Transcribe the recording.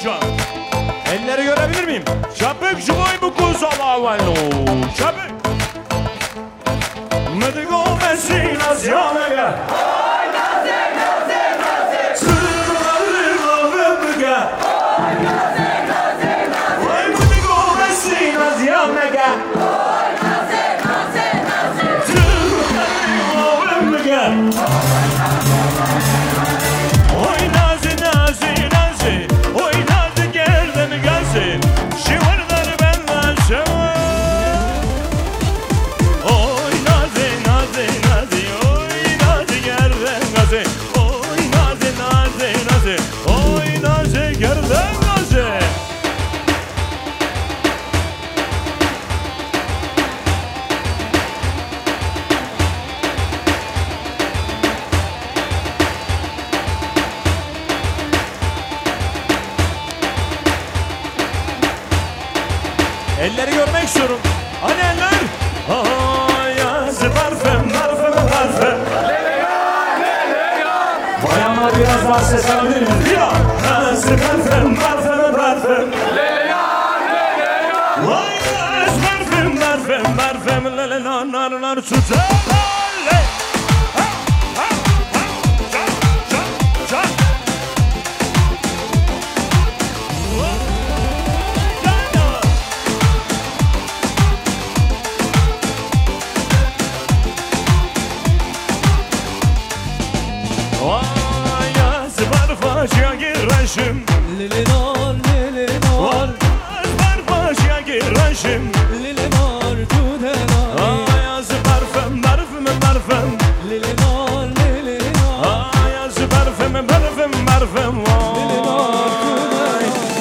can. Elleri görebilir miyim? Çapık şuboy bu kuz alavallo. Çapık. Medigo mesin asyanaga. Oy naze naze naze. Sırrı kavımga. Oy naze naze naze. Oy medigo mesin asyanaga. Oy naze naze naze. Sırrı kavımga. Oy naze naze naze. Oy naze geldim gelsin. Şivarları benden sever. Oy naze naze naze. Oy naze geldim gelsin. Oy naze naze naze. Oy naze geldim gelsin. Elleri görmek istiyorum. Hani eller? Ay, parfüm, parfüm, parfüm. Bayanlar biraz daha ses alabilir miyiz? Ya, parfüm, parfüm, parfüm. Vay, parfüm, parfüm, parfüm. Lele, nar, nar, sütü. Vay Azbarbaş'a girişim Lili nar, lili nar, Azbarbaş'a girişim